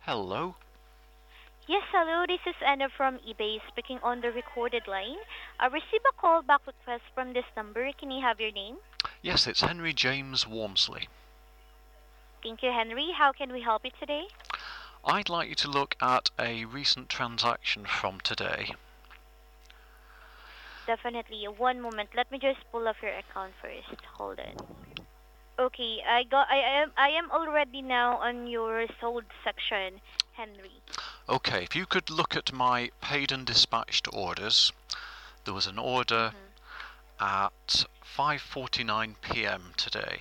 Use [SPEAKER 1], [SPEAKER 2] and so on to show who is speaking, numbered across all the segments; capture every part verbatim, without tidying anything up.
[SPEAKER 1] Hello.
[SPEAKER 2] Yes, hello. This is Anna from eBay speaking on the recorded line. I received a callback request from this number. Can I have your name?
[SPEAKER 1] Yes, it's Henry James Wormsley.
[SPEAKER 2] Thank you, Henry. How can we help you today?
[SPEAKER 1] I'd like you to look at a recent transaction from today.
[SPEAKER 2] Definitely. One moment. Let me just pull up your account first. Hold on. Okay, I got. I am. I am already now on your sold section, Henry.
[SPEAKER 1] Okay, if you could look at my paid and dispatched orders, there was an order
[SPEAKER 2] Mm-hmm.
[SPEAKER 1] at five forty-nine p m today.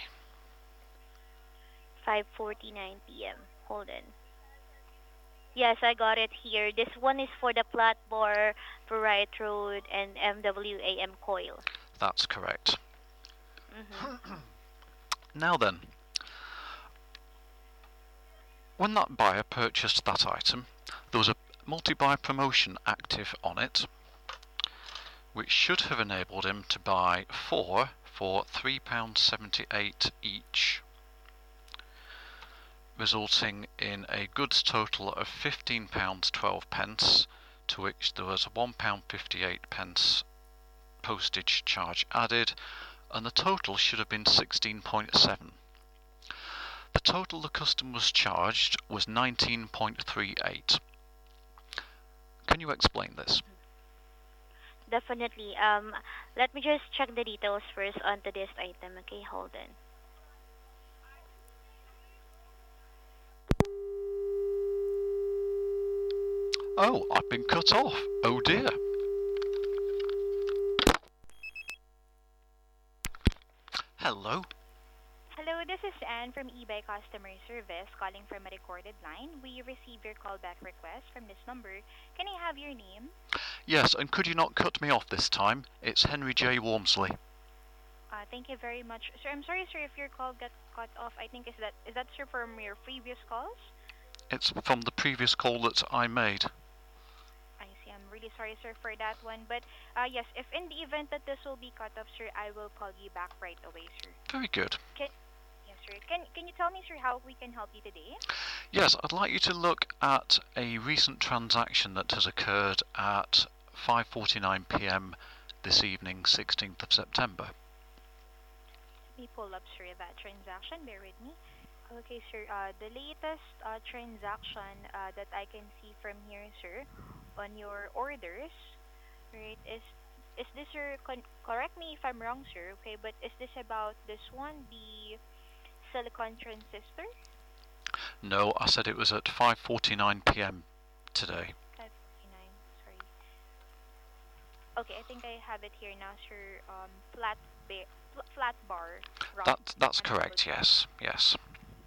[SPEAKER 2] five forty-nine p m. Hold on. Yes, I got it here. This one is for the flat bar, Variety Road, and M W A M coil.
[SPEAKER 1] That's correct.
[SPEAKER 2] Mm-hmm.
[SPEAKER 1] Now then, when that buyer purchased that item, there was a multi-buy promotion active on it, which should have enabled him to buy four for three pounds seventy-eight each, resulting in a goods total of fifteen pounds twelve, to which there was one pound fifty-eight postage charge added, and the total should have been sixteen point seven. The total the customer was charged was nineteen point three eight. Can you explain this?
[SPEAKER 2] Definitely. Um, let me just check the details first onto this item. Okay, hold on.
[SPEAKER 1] Oh, I've been cut off. Oh dear. Hello.
[SPEAKER 3] Hello, this is Anne from eBay Customer Service calling from a recorded line. We received your callback request from this number. Can I have your name?
[SPEAKER 1] Yes, and could you not cut me off this time? It's Henry J. Wormsley.
[SPEAKER 3] Uh, thank you very much. Sir, I'm sorry, sir, if your call got cut off. I think is that is that sir from your previous calls?
[SPEAKER 1] It's from the previous call that I made.
[SPEAKER 3] I see. I'm really sorry, sir, for that one. But uh, yes, if in the event that this will be cut off, sir, I will call you back right away, sir.
[SPEAKER 1] Very good.
[SPEAKER 3] Can yes, sir. Can Can you tell me, sir, how we can help you today?
[SPEAKER 1] Yes, I'd like you to look at a recent transaction that has occurred at five forty-nine p m this evening, sixteenth of September.
[SPEAKER 3] Let me pull up, sir, that transaction. Bear with me. Okay, sir. Uh, the latest uh, transaction uh, that I can see from here, sir, on your orders, right, is is this, sir? Con- correct me if I'm wrong, sir. Okay, but is this about this one, the silicon transistor?
[SPEAKER 1] No, I said it was at five forty-nine p m today.
[SPEAKER 3] five forty-nine. Sorry. Okay, I think I have it here now, sir. Um, flat ba- fl- flat bar rod.
[SPEAKER 1] That that's
[SPEAKER 3] And double
[SPEAKER 1] correct. Yes, yes.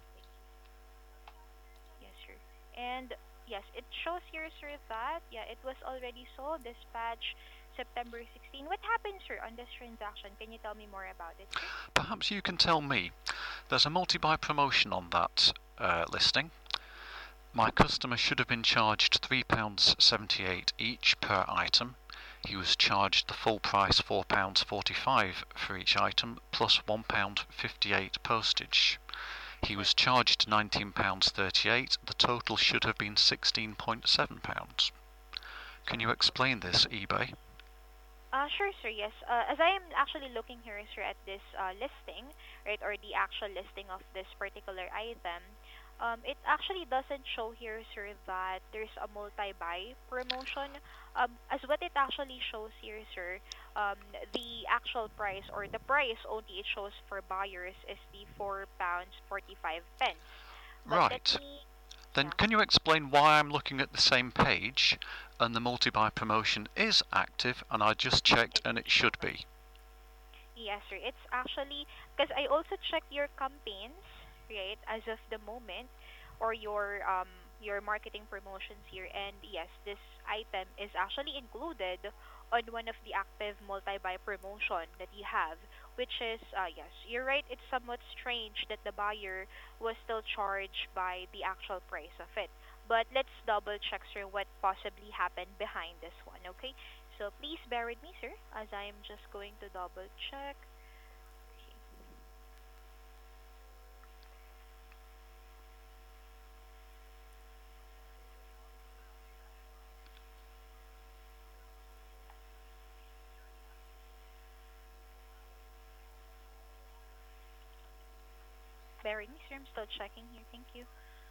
[SPEAKER 3] yes, sir. And yes, it shows here, sir, that yeah, it was already sold, dispatched September sixteenth. What happened, sir, on this transaction? Can you tell me more about it, sir?
[SPEAKER 1] Perhaps you can tell me. There's a multi-buy promotion on that uh, listing. My customer should have been charged three pounds seventy-eight each per item. He was charged the full price four pounds forty-five for each item, plus one pound fifty-eight postage. He was charged nineteen pounds thirty-eight. The total should have been sixteen point seven pounds. Can you explain this, eBay?
[SPEAKER 3] Uh, sure, sir. Yes. Uh, as I am actually looking here, sir, at this uh, listing, right, or the actual listing of this particular item, um, it actually doesn't show here, sir, that there's a multi-buy promotion. Um, as what it actually shows here, sir, um, the actual price or the price only it shows for buyers is the four pounds forty-five pence. But let
[SPEAKER 1] Right.
[SPEAKER 3] me,
[SPEAKER 1] Then
[SPEAKER 3] yeah.
[SPEAKER 1] can you explain why I'm looking at the same page and the multi-buy promotion is active and I just checked and it should be?
[SPEAKER 3] Yes, sir. It's actually because I also checked your campaigns, right, as of the moment, or your um your marketing promotions here, and yes, this item is actually included on one of the active multi-buy promotion that you have, which is uh yes, you're right. It's somewhat strange that the buyer was still charged by the actual price of it. But let's double check, sir, what possibly happened behind this one. Okay, so please bear with me, sir, as I am just going to double check. bear with me, sir. I'm still checking here. Thank you.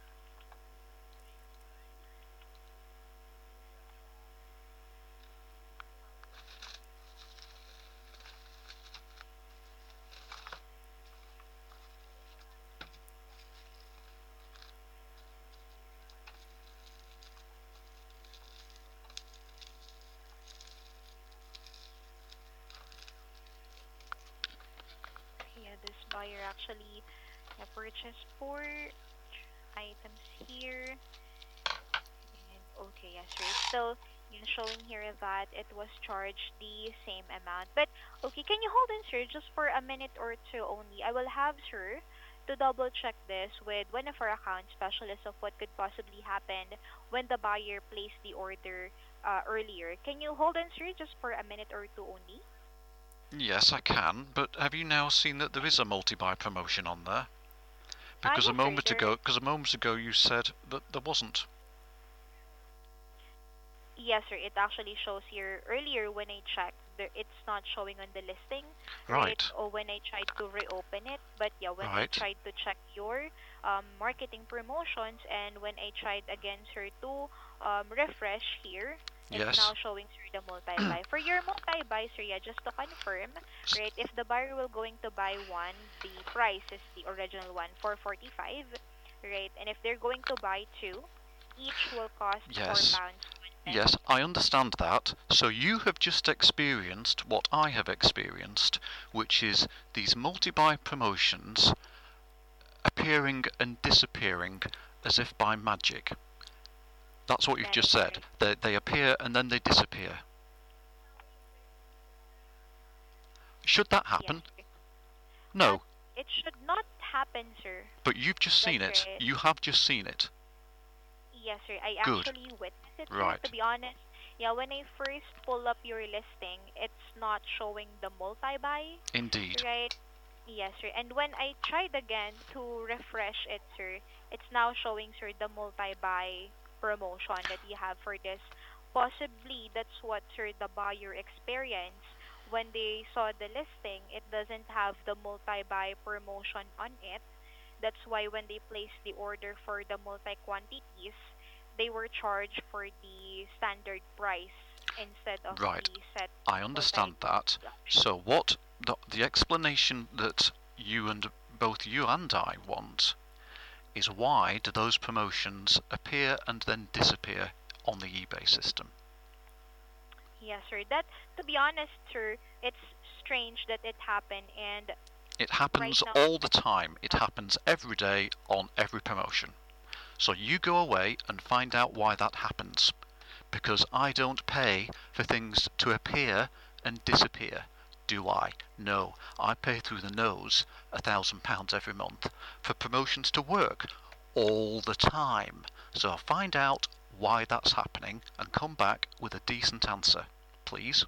[SPEAKER 3] Yeah, this buyer actually uh, purchased four items here. And okay, yes, sir. It's still you know, showing here that it was charged the same amount. But okay, can you hold on, sir, just for a minute or two only? I will have sir to double check this with one of our account specialists of what could possibly happen when the buyer placed the order uh, earlier. Can you hold on, sir, just for a minute or two only?
[SPEAKER 1] Yes, I can, but have you now seen that there is a multi-buy promotion on there?
[SPEAKER 3] Ah,
[SPEAKER 1] Because a
[SPEAKER 3] yes, sir.
[SPEAKER 1] moment
[SPEAKER 3] There
[SPEAKER 1] ago, because a moment ago you said that there wasn't.
[SPEAKER 3] Yes, sir. It actually shows here earlier when I checked, there, it's not showing on the listing, right?
[SPEAKER 1] Right,
[SPEAKER 3] Or when I tried to reopen it. But yeah, when I
[SPEAKER 1] right.
[SPEAKER 3] tried to check your um, marketing promotions and when I tried again, sir, to um, refresh here, it's now
[SPEAKER 1] Yes.
[SPEAKER 3] showing, sir, the multi-buy. For your multi-buy, sir, yeah, just to confirm,
[SPEAKER 1] S-
[SPEAKER 3] right, if the buyer will going to buy one, the price is the original one for forty-five, right? And if they're going to buy two, each will cost 4
[SPEAKER 1] Yes.
[SPEAKER 3] pounds one
[SPEAKER 1] Yes,
[SPEAKER 3] pence.
[SPEAKER 1] I understand that. So you have just experienced what I have experienced, which is these multi-buy promotions appearing and disappearing as if by magic. That's what you've
[SPEAKER 3] That
[SPEAKER 1] just
[SPEAKER 3] is
[SPEAKER 1] said.
[SPEAKER 3] right.
[SPEAKER 1] They, they appear and then they disappear. Should that
[SPEAKER 3] Yes,
[SPEAKER 1] happen?
[SPEAKER 3] sir. That
[SPEAKER 1] No,
[SPEAKER 3] it should not happen, sir.
[SPEAKER 1] but you've just
[SPEAKER 3] That's
[SPEAKER 1] seen it.
[SPEAKER 3] right.
[SPEAKER 1] You have just seen it.
[SPEAKER 3] Yes, sir. I
[SPEAKER 1] Good.
[SPEAKER 3] actually witnessed it, sir. To
[SPEAKER 1] Right.
[SPEAKER 3] be honest, yeah. When I first pull up your listing, it's not showing the multi-buy,
[SPEAKER 1] Indeed.
[SPEAKER 3] right? Yes, sir. And when I tried again to refresh it, sir, it's now showing, sir, the multi-buy promotion that you have for this. Possibly that's what, sir, the buyer experienced when they saw the listing. It doesn't have the multi-buy promotion on it. That's why when they placed the order for the multi quantities, they were charged for the standard price instead of
[SPEAKER 1] Right.
[SPEAKER 3] the set
[SPEAKER 1] I
[SPEAKER 3] multi
[SPEAKER 1] understand that.
[SPEAKER 3] option.
[SPEAKER 1] So what the, the explanation that you and both you and I want is why do those promotions appear and then disappear on the eBay system?
[SPEAKER 3] Yes, sir. That, to be honest, sir, it's strange that it happened, and
[SPEAKER 1] It
[SPEAKER 3] right
[SPEAKER 1] happens
[SPEAKER 3] now,
[SPEAKER 1] all the time. It happens every day on every promotion. So you go away and find out why that happens. Because I don't pay for things to appear and disappear. Do I? No. I pay through the nose a thousand pounds every month for promotions to work all the time. So find out why that's happening and come back with a decent answer, please.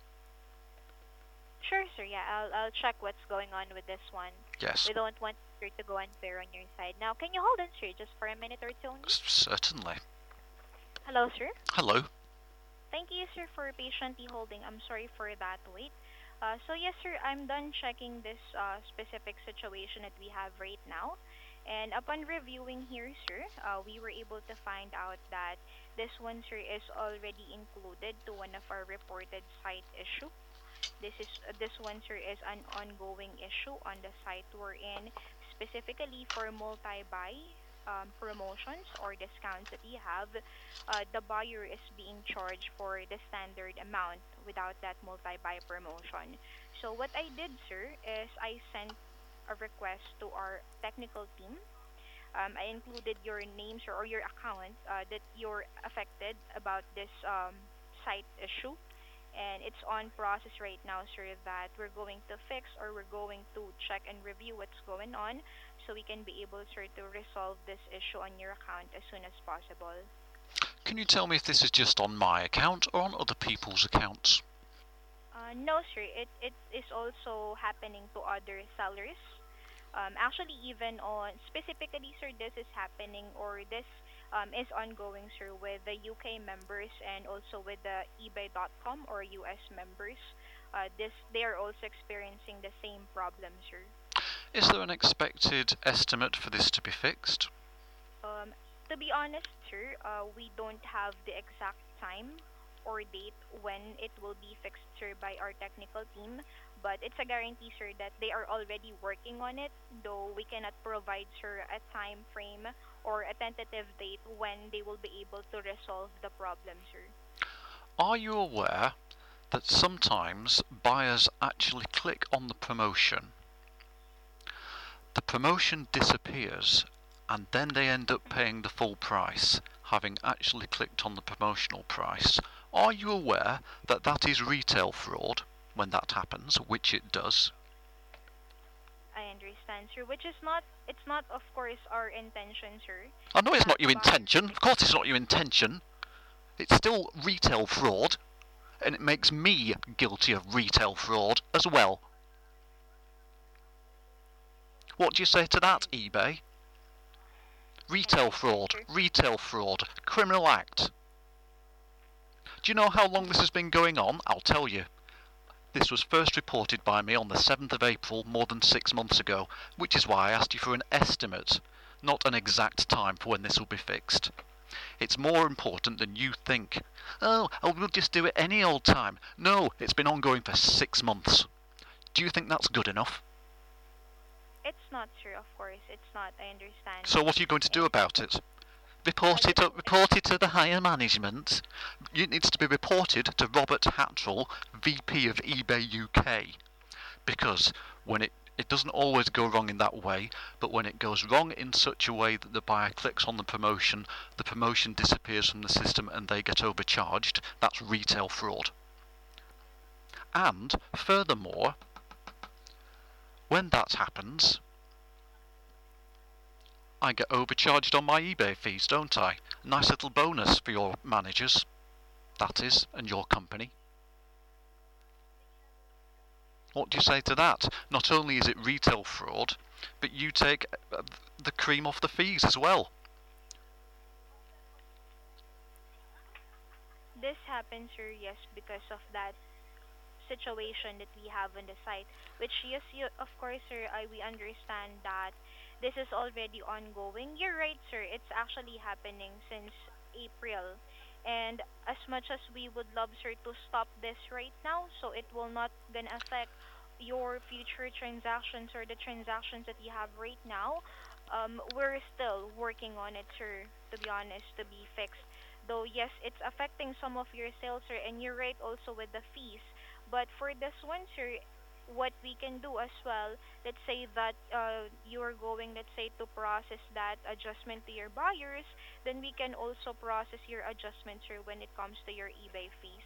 [SPEAKER 3] sure, sir. Yeah, I'll I'll check what's going on with this one.
[SPEAKER 1] Yes,
[SPEAKER 3] We don't want sir to go unfair on your side. Now, can you hold on, sir, just for a minute or two only?
[SPEAKER 1] s- certainly.
[SPEAKER 3] Hello, sir.
[SPEAKER 1] Hello.
[SPEAKER 3] Thank you, sir, for patiently holding. I'm sorry for that wait. Uh, so yes, sir, I'm done checking this uh, specific situation that we have right now. And upon reviewing here, sir, uh, we were able to find out that this one, sir, is already included to one of our reported site issue. This is uh, this one, sir, is an ongoing issue on the site we're in, specifically for multi-buy um, promotions or discounts that you have. Uh, the buyer is being charged for the standard amount without that multi-buy promotion. So what I did, sir, is I sent a request to our technical team. Um, I included your names or, or your account uh, that you're affected about this um, site issue, and it's on process right now, sir, that we're going to fix or we're going to check and review what's going on so we can be able, sir, to resolve this issue on your account as soon as possible.
[SPEAKER 1] Can you tell me if this is just on my account or on other people's accounts?
[SPEAKER 3] Uh, no, sir, it, it is also happening to other sellers. Um, actually, even on specifically, sir, this is happening or this um, is ongoing, sir, with the U K members and also with the eBay dot com or U S members. Uh, this they are also experiencing the same problem, sir.
[SPEAKER 1] Is there an expected estimate for this to be fixed?
[SPEAKER 3] Um, to be honest, sir, uh, we don't have the exact time or date when it will be fixed, sir, by our technical team. But it's a guarantee, sir, that they are already working on it, though we cannot provide, sir, a time frame or a tentative date when they will be able to resolve the problem, sir.
[SPEAKER 1] Are you aware that sometimes buyers actually click on the promotion, the promotion disappears, and then they end up paying the full price, having actually clicked on the promotional price? Are you aware that that is retail fraud when that happens, which it does?
[SPEAKER 3] I understand, sir, which is not, it's not, of course, our intention, sir.
[SPEAKER 1] I know it's
[SPEAKER 3] That
[SPEAKER 1] not your
[SPEAKER 3] buyer-
[SPEAKER 1] intention. Of course it's not your intention. It's still retail fraud, and it makes me guilty of retail fraud as well. What do you say to that, eBay? Retail fraud, retail fraud, criminal act. Do you know how long this has been going on? I'll tell you. This was first reported by me on the seventh of April, more than six months ago, which is why I asked you for an estimate, not an exact time for when this will be fixed. It's more important than you think. Oh, oh, we'll just do it any old time. No, it's been ongoing for six months. Do you think that's good enough?
[SPEAKER 3] It's not, sir, of course. It's not. I understand.
[SPEAKER 1] So what are you going to do about it? Report it up, report it to the higher management. It needs to be reported to Robert Hattrell, V P of eBay U K. Because when it, it doesn't always go wrong in that way, but when it goes wrong in such a way that the buyer clicks on the promotion, the promotion disappears from the system and they get overcharged, that's retail fraud. And furthermore, when that happens, I get overcharged on my eBay fees, don't I? Nice little bonus for your managers, that is, and your company. What do you say to that? Not only is it retail fraud, but you take the cream off the fees as well.
[SPEAKER 3] This happens, sir, yes, because of that situation that we have on the site, which, yes, you, of course, sir, I, we understand that this is already ongoing. You're right, sir. It's actually happening since April. And as much as we would love, sir, to stop this right now, so it will not gonna affect your future transactions or the transactions that you have right now, um, we're still working on it, sir, to be honest, to be fixed. Though, yes, it's affecting some of your sales, sir, and you're right also with the fees. But for this one, sir, what we can do as well, let's say that uh, you're going, let's say, to process that adjustment to your buyers, then we can also process your adjustments, sir, when it comes to your eBay fees.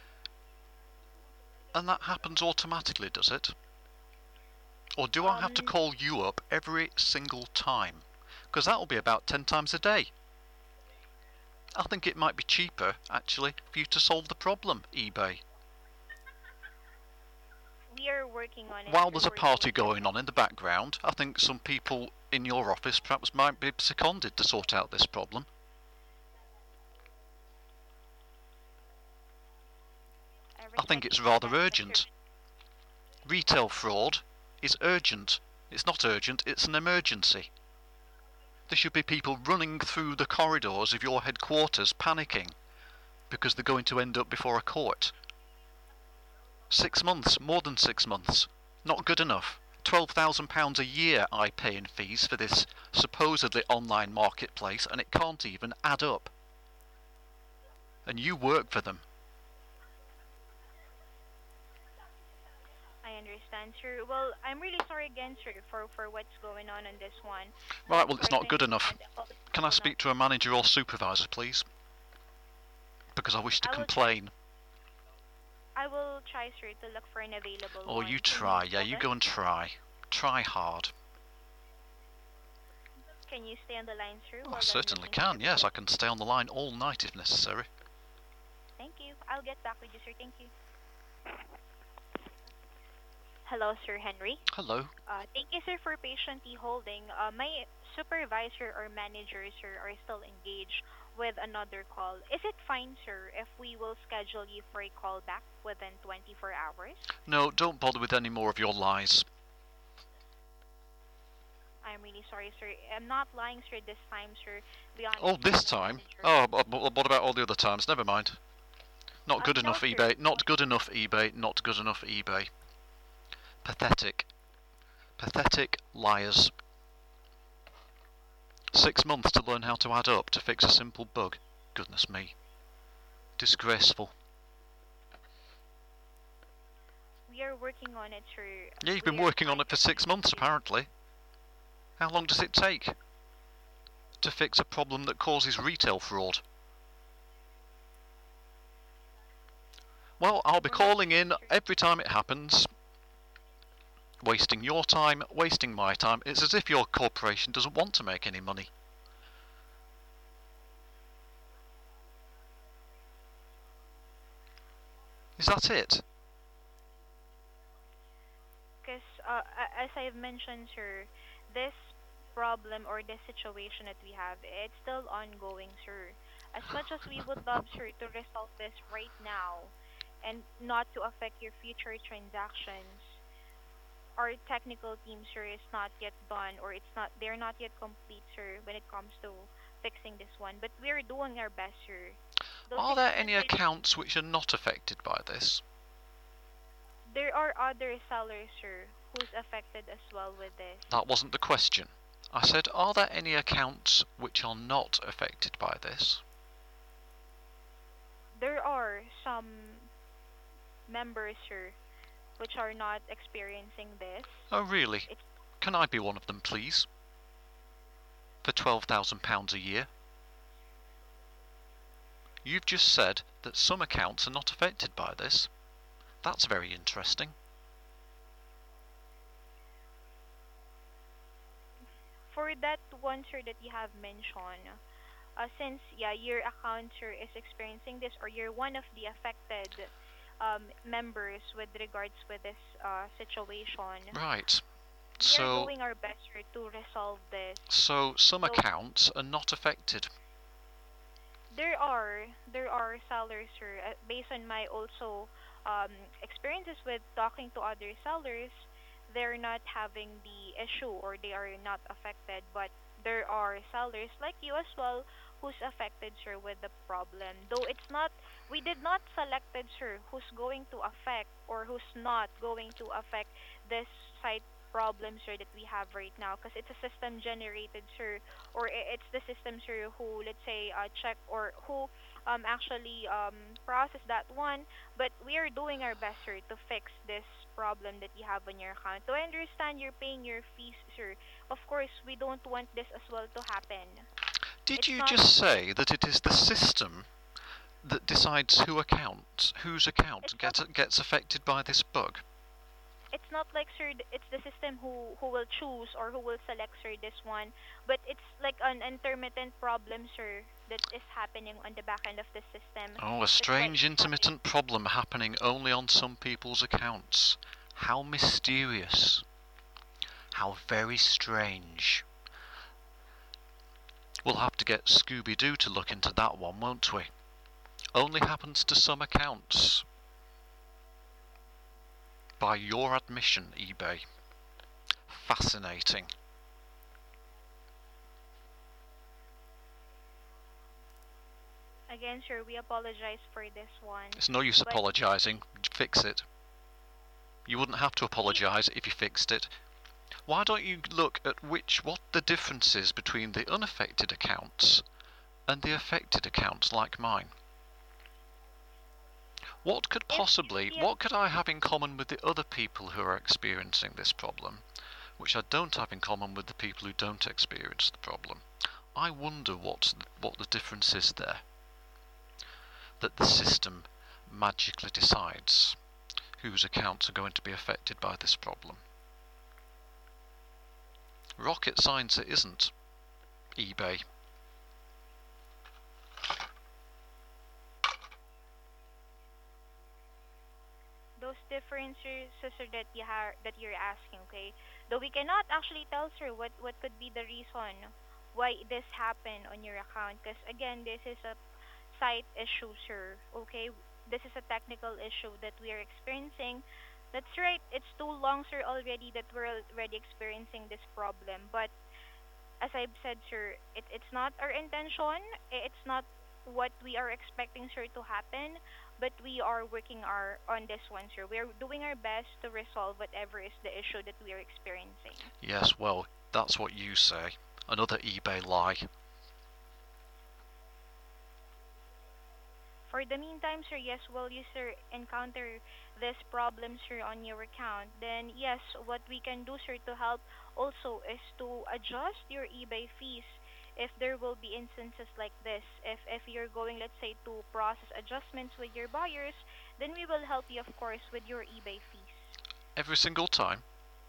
[SPEAKER 1] And that happens automatically, does it? Or do I have to
[SPEAKER 3] Um,
[SPEAKER 1] call you up every single time? Because that will be about ten times a day. I think it might be cheaper, actually, for you to solve the problem, eBay.
[SPEAKER 3] We are working on it.
[SPEAKER 1] While
[SPEAKER 3] sir.
[SPEAKER 1] there's a
[SPEAKER 3] We're
[SPEAKER 1] party
[SPEAKER 3] doing
[SPEAKER 1] going on in the background, I think some people in your office perhaps might be seconded to sort out this problem. I think
[SPEAKER 3] everything
[SPEAKER 1] it's
[SPEAKER 3] is
[SPEAKER 1] rather
[SPEAKER 3] fine, sir.
[SPEAKER 1] urgent. Retail fraud is urgent. It's not urgent, it's an emergency. There should be people running through the corridors of your headquarters panicking because they're going to end up before a court. Six months, more than six months. Not good enough. twelve thousand pounds a year I pay in fees for this supposedly online marketplace, and it can't even add up. And you work for them.
[SPEAKER 3] I understand, sir. Well, I'm really sorry again, sir, for, for what's going on on this one.
[SPEAKER 1] Right, well, it's
[SPEAKER 3] Of course,
[SPEAKER 1] not good enough.
[SPEAKER 3] understand- oh,
[SPEAKER 1] Can I
[SPEAKER 3] hold on.
[SPEAKER 1] speak to a manager or supervisor, please? Because I wish to
[SPEAKER 3] I will
[SPEAKER 1] complain.
[SPEAKER 3] I will try, sir, to look for an available
[SPEAKER 1] Oh,
[SPEAKER 3] one.
[SPEAKER 1] you
[SPEAKER 3] Can
[SPEAKER 1] try. Yeah,
[SPEAKER 3] hold
[SPEAKER 1] you
[SPEAKER 3] on?
[SPEAKER 1] go and try. Try hard.
[SPEAKER 3] Can you stay on the line, sir?
[SPEAKER 1] Oh,
[SPEAKER 3] while
[SPEAKER 1] I
[SPEAKER 3] I'm
[SPEAKER 1] certainly
[SPEAKER 3] looking for
[SPEAKER 1] can.
[SPEAKER 3] the
[SPEAKER 1] Yes,
[SPEAKER 3] code?
[SPEAKER 1] I can stay on the line all night if necessary.
[SPEAKER 3] Thank you. I'll get back with you, sir. Thank you. Hello, Sir Henry.
[SPEAKER 1] Hello.
[SPEAKER 3] Uh, thank you, sir, for patiently holding. Uh, my supervisor or manager, sir, are still engaged with another call. Is it fine, sir, if we will schedule you for a call back within twenty-four hours?
[SPEAKER 1] No, don't bother with any more of your lies.
[SPEAKER 3] I'm really sorry, sir. I'm not lying, sir, this time, sir. Be honest,
[SPEAKER 1] Oh,
[SPEAKER 3] sir,
[SPEAKER 1] this
[SPEAKER 3] I'm a
[SPEAKER 1] time?
[SPEAKER 3] manager.
[SPEAKER 1] Oh, but but what about all the other times? Never mind. Not
[SPEAKER 3] Um,
[SPEAKER 1] good
[SPEAKER 3] no,
[SPEAKER 1] enough
[SPEAKER 3] sir.
[SPEAKER 1] eBay.
[SPEAKER 3] No.
[SPEAKER 1] Not good enough eBay. Not good enough eBay. Pathetic. Pathetic liars. Six months to learn how to add up to fix a simple bug. Goodness me. Disgraceful.
[SPEAKER 3] We are working on it, sir.
[SPEAKER 1] Yeah, you've
[SPEAKER 3] We
[SPEAKER 1] been
[SPEAKER 3] are
[SPEAKER 1] working on
[SPEAKER 3] trying
[SPEAKER 1] it for
[SPEAKER 3] to
[SPEAKER 1] six
[SPEAKER 3] fix
[SPEAKER 1] months
[SPEAKER 3] this.
[SPEAKER 1] apparently. How long does it take to fix a problem that causes retail fraud? Well, I'll be
[SPEAKER 3] Well, that's
[SPEAKER 1] calling in
[SPEAKER 3] true.
[SPEAKER 1] every time it happens. Wasting your time, wasting my time. It's as if your corporation doesn't want to make any money. Is that it?
[SPEAKER 3] Because, uh, a- as I've mentioned, sir, this problem or this situation that we have, it's still ongoing, sir. As much as we would love, sir, to resolve this right now and not to affect your future transactions, our technical team, sir, is not yet done or it's not, they're not yet complete, sir, when it comes to fixing this one. But we're doing our best, sir. Those
[SPEAKER 1] Are there any
[SPEAKER 3] experiences,
[SPEAKER 1] accounts which are not affected by this?
[SPEAKER 3] there are other sellers, sir, who's affected as well with this.
[SPEAKER 1] That wasn't the question. I said, are there any accounts which are not affected by this?
[SPEAKER 3] There are some members, sir, which are not experiencing this.
[SPEAKER 1] Oh, really?
[SPEAKER 3] It's
[SPEAKER 1] Can I be one of them, please? For twelve thousand pounds a year? You've just said that some accounts are not affected by this. That's very interesting.
[SPEAKER 3] for that one, sir, that you have mentioned. Uh, since yeah, your account, sir, is experiencing this, or you're one of the affected um, members with regards with this uh, situation,
[SPEAKER 1] Right.
[SPEAKER 3] we are
[SPEAKER 1] So,
[SPEAKER 3] doing our best, sir, to resolve this.
[SPEAKER 1] so some
[SPEAKER 3] So
[SPEAKER 1] accounts are not affected.
[SPEAKER 3] there are there are sellers, sir, uh, based on my also um, experiences with talking to other sellers, they're not having the issue or they are not affected, but there are sellers like you as well who's affected, sir, with the problem. Though it's not, we did not selected, sir, who's going to affect or who's not going to affect this site problem, sir, that we have right now, because it's a system generated, sir, or i- it's the system, sir, who, let's say, uh, check or who um, actually um, process that one. But we are doing our best, sir, to fix this problem that you have on your account. So I understand you're paying your fees, sir. Of course, we don't want this as well to happen.
[SPEAKER 1] Did
[SPEAKER 3] It's
[SPEAKER 1] you
[SPEAKER 3] not.
[SPEAKER 1] just say that it is the system that decides who account, whose account
[SPEAKER 3] It's not.
[SPEAKER 1] gets gets affected by this bug?
[SPEAKER 3] It's not like, sir, th- it's the system who who will choose or who will select, sir, this one. But it's like an intermittent problem, sir, that is happening on the back end of the system.
[SPEAKER 1] Oh, a
[SPEAKER 3] That's why
[SPEAKER 1] strange
[SPEAKER 3] it's happening.
[SPEAKER 1] intermittent problem happening only on some people's accounts. How mysterious. How very strange. We'll have to get Scooby-Doo to look into that one, won't we? Only happens to some accounts. By your admission, eBay. Fascinating.
[SPEAKER 3] Again, sir, we apologize for this one.
[SPEAKER 1] It's no use
[SPEAKER 3] But
[SPEAKER 1] apologising. Fix it. You wouldn't have to
[SPEAKER 3] we,
[SPEAKER 1] apologise if you fixed it. Why don't you look at which what the difference is between the unaffected accounts and the affected accounts like mine? What could
[SPEAKER 3] if
[SPEAKER 1] possibly,
[SPEAKER 3] the
[SPEAKER 1] what could I have in common with the other people who are experiencing this problem, which I don't have in common with the people who don't experience the problem? I wonder what what the difference is there. That the system magically decides whose accounts are going to be affected by this problem. Rocket science it isn't. eBay.
[SPEAKER 3] those differences, sir, that you have that you're asking, okay? Though we cannot actually tell, sir, what what could be the reason why this happened on your account, because again, this is a site issue, sir. Okay, this is a technical issue that we are experiencing. That's right. It's too long, sir, already that we're already experiencing this problem. But as I've said, sir, it, it's not our intention. i- It's not what we are expecting, sir, to happen. But we are working our on this one, sir. We are doing our best to resolve whatever is the issue that we are experiencing.
[SPEAKER 1] Yes, well, that's what you say. Another eBay lie.
[SPEAKER 3] For the meantime, sir, yes, will you, sir, encounter this problem, sir, on your account, then yes, what we can do, sir, to help also is to adjust your eBay fees if there will be instances like this. If, if you're going, let's say, to process adjustments with your buyers, then we will help you, of course, with your eBay fees.
[SPEAKER 1] Every single time?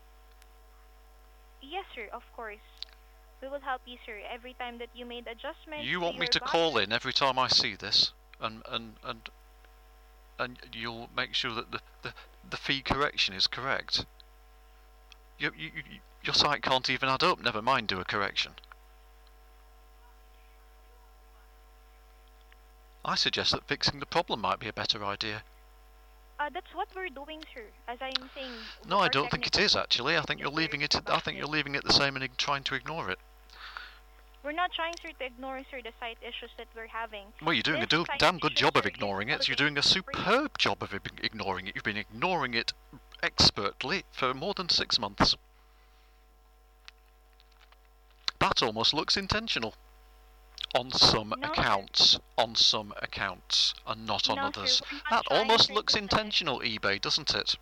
[SPEAKER 3] Yes, sir, of course. We will help you, sir, every time that you made adjustments
[SPEAKER 1] You
[SPEAKER 3] to
[SPEAKER 1] want me
[SPEAKER 3] your
[SPEAKER 1] to
[SPEAKER 3] buyers.
[SPEAKER 1] call in every time I see this, and and and and you'll make sure that the the, the fee correction is correct. You, you, you, your site can't even add up. Never mind do a correction. I suggest that fixing the problem might be a better idea.
[SPEAKER 3] Uh, that's what we're doing, sir. As I'm saying.
[SPEAKER 1] No,
[SPEAKER 3] our
[SPEAKER 1] I don't think it
[SPEAKER 3] technical
[SPEAKER 1] is actually. I think you're
[SPEAKER 3] we're
[SPEAKER 1] leaving it. I think you're leaving it the same and ig- trying to ignore it.
[SPEAKER 3] We're not trying, sir, to ignore, sir, the site issues that we're having.
[SPEAKER 1] Well, you're doing
[SPEAKER 3] This
[SPEAKER 1] a do-
[SPEAKER 3] site
[SPEAKER 1] damn good
[SPEAKER 3] issue,
[SPEAKER 1] job of
[SPEAKER 3] sir, is
[SPEAKER 1] ignoring it. You're
[SPEAKER 3] causing
[SPEAKER 1] doing a superb job of ig- ignoring it. You've been ignoring it expertly for more than six months. That almost looks intentional. On some
[SPEAKER 3] No, sir.
[SPEAKER 1] accounts. On some accounts. And not on
[SPEAKER 3] No, sir,
[SPEAKER 1] others.
[SPEAKER 3] we're not
[SPEAKER 1] That
[SPEAKER 3] trying,
[SPEAKER 1] almost
[SPEAKER 3] sir,
[SPEAKER 1] looks
[SPEAKER 3] to limit.
[SPEAKER 1] intentional, eBay, doesn't it?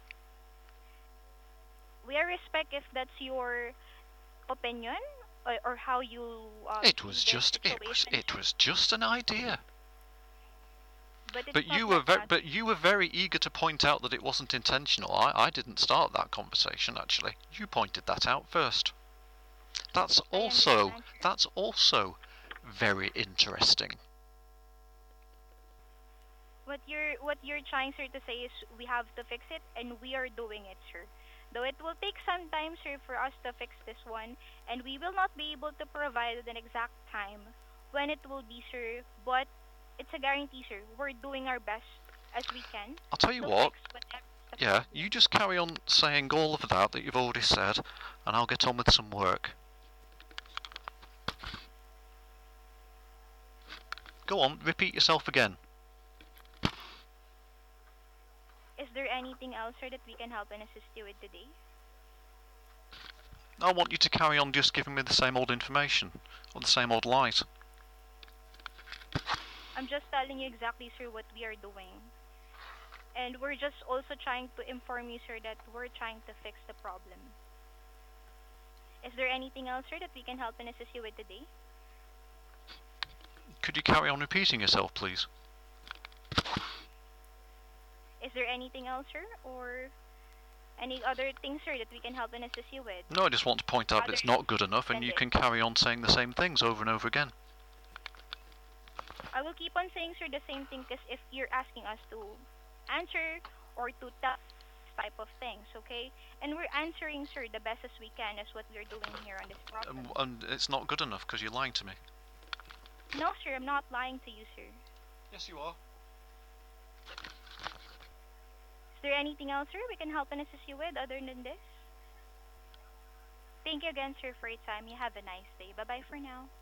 [SPEAKER 3] We are respect if that's your opinion or, or how you. Uh,
[SPEAKER 1] It
[SPEAKER 3] see
[SPEAKER 1] was
[SPEAKER 3] this
[SPEAKER 1] just it was
[SPEAKER 3] situation,
[SPEAKER 1] it was just an idea.
[SPEAKER 3] But, it's
[SPEAKER 1] But
[SPEAKER 3] not
[SPEAKER 1] you were
[SPEAKER 3] like
[SPEAKER 1] very
[SPEAKER 3] that.
[SPEAKER 1] but you were very eager to point out that it wasn't intentional. I, I didn't start that conversation actually. You pointed that out first. That's
[SPEAKER 3] I
[SPEAKER 1] also
[SPEAKER 3] understand, sir.
[SPEAKER 1] that's also very interesting.
[SPEAKER 3] What you're what you're trying, sir, to say is we have to fix it, and we are doing it, sir. Though it will take some time, sir, for us to fix this one, and we will not be able to provide an exact time when it will be, sir. But it's a guarantee, sir. We're doing our best as we can
[SPEAKER 1] I'll tell you
[SPEAKER 3] to
[SPEAKER 1] what,
[SPEAKER 3] fix whatever. the
[SPEAKER 1] yeah,
[SPEAKER 3] problem.
[SPEAKER 1] you just carry on saying all of that that you've already said, and I'll get on with some work. Go on, repeat yourself again.
[SPEAKER 3] Is there anything else, sir, that we can help and assist you with today?
[SPEAKER 1] I want you to carry on just giving me the same old information, or the same old lies.
[SPEAKER 3] I'm just telling you exactly, sir, what we are doing. And we're just also trying to inform you, sir, that we're trying to fix the problem. Is there anything else, sir, that we can help and assist you with today?
[SPEAKER 1] Could you carry on repeating yourself, please?
[SPEAKER 3] Is there anything else, sir, or any other things, sir, that we can help and assist you with?
[SPEAKER 1] No, I just want to point out that it's not good enough, and you can carry on saying the same things over and over again.
[SPEAKER 3] I will keep on saying, sir, the same thing, because if you're asking us to answer or to tell this type of things, okay? And we're answering, sir, the best as we can, is what we're doing here on this problem.
[SPEAKER 1] Um, and it's not good enough because you're lying to me.
[SPEAKER 3] No, sir, I'm not lying to you, sir.
[SPEAKER 1] Yes, you are.
[SPEAKER 3] Is there anything else, sir, we can help and assist you with other than this? Thank you again, sir, for your time. You have a nice day. Bye-bye for now.